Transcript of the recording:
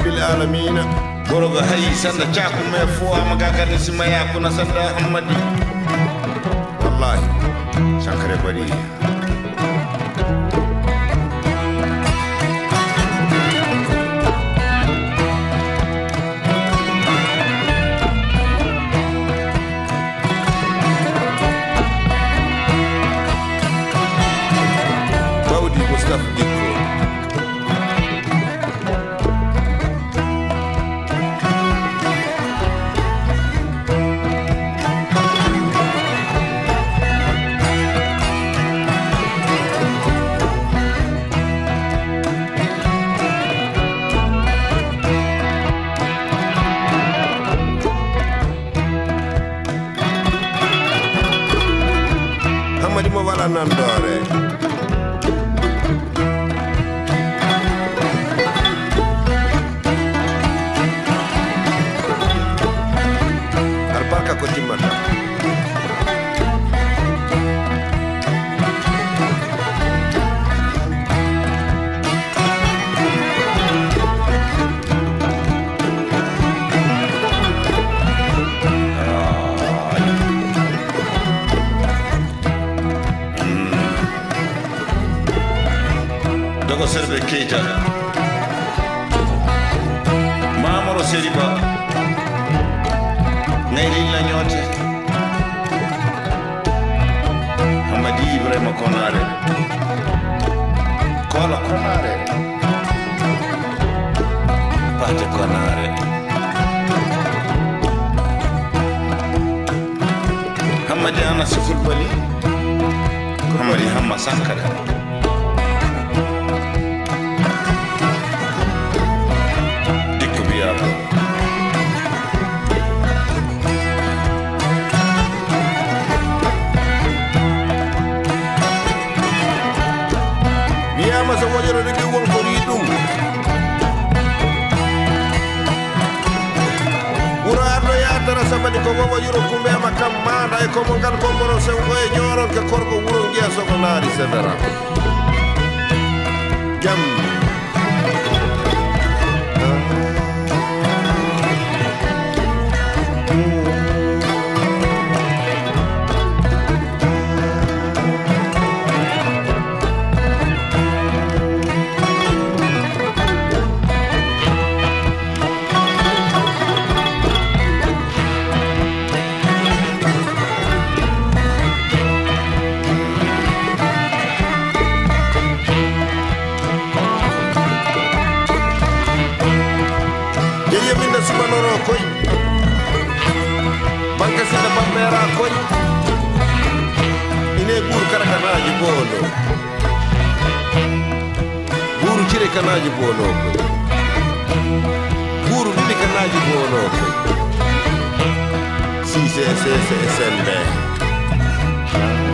rabbil alamina borogo hayi sanda caaku me fo amagagarni simaya kuna sanda hammadi wallahi sankare bari Nandore albarka ko timmata Serbe Keita Mamaro Seriba Nailin la nyote Hamadi Ibrahima Konare Kola Konare Pate Konare Hamadi Anas Kulbali Hamadi Hamma Sankara Masa wajaro de won ko yidum Urado ya tara sabani ko bobo yuro kumbe makam manda e ko mo gal ko boro se ko e nyoron ke korko wuro ngeso ko naari sedara jam koy banka sida bambera koy ine bur karakanaji bolo buru cire kanaji bolo koy buru dili kanaji bolo koy si se sembe